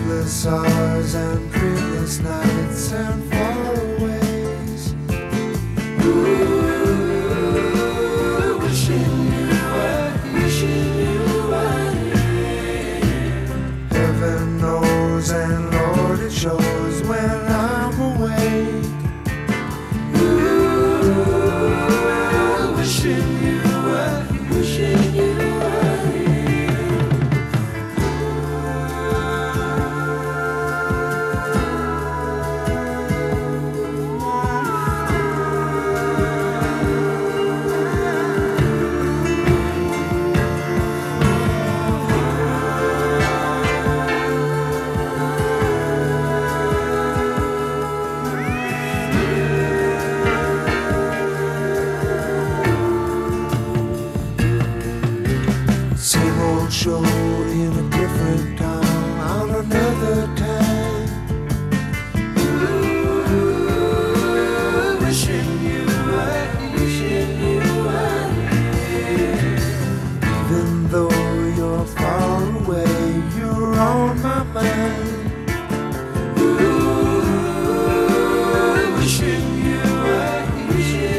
endless hours and dreamless nights and faraways. Ooh, wishing you were here. Heaven knows and Lord it shows when I'm awake. Ooh, wishing you were here. Same old show in a different town on another time. Ooh, wishing you were here. Even though you're far away, you're on my mind. Ooh, wishing you were here.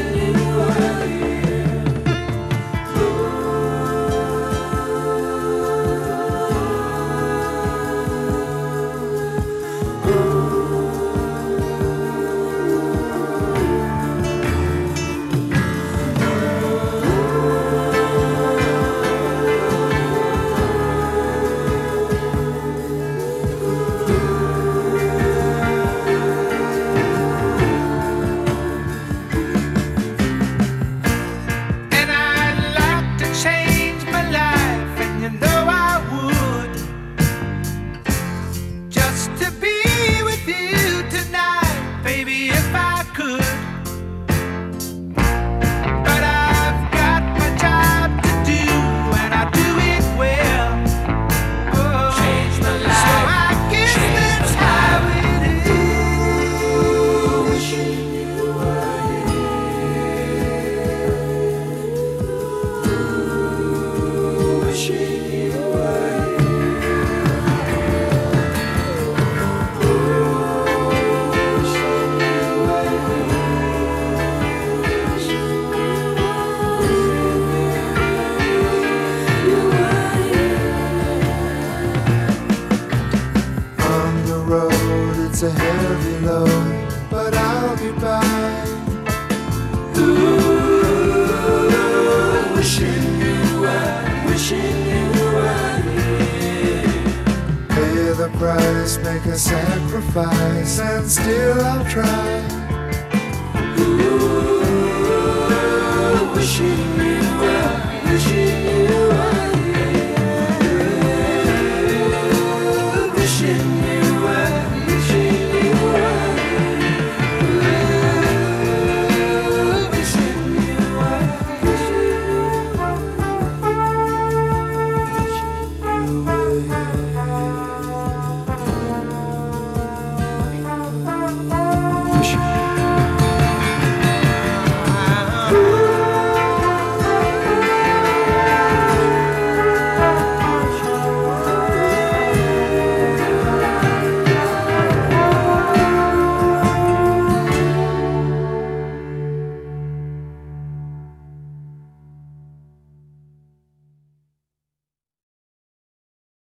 It's a heavy load, but I'll be by. Ooh, wishing you were here. Pay the price, make a sacrifice, and still I'll try.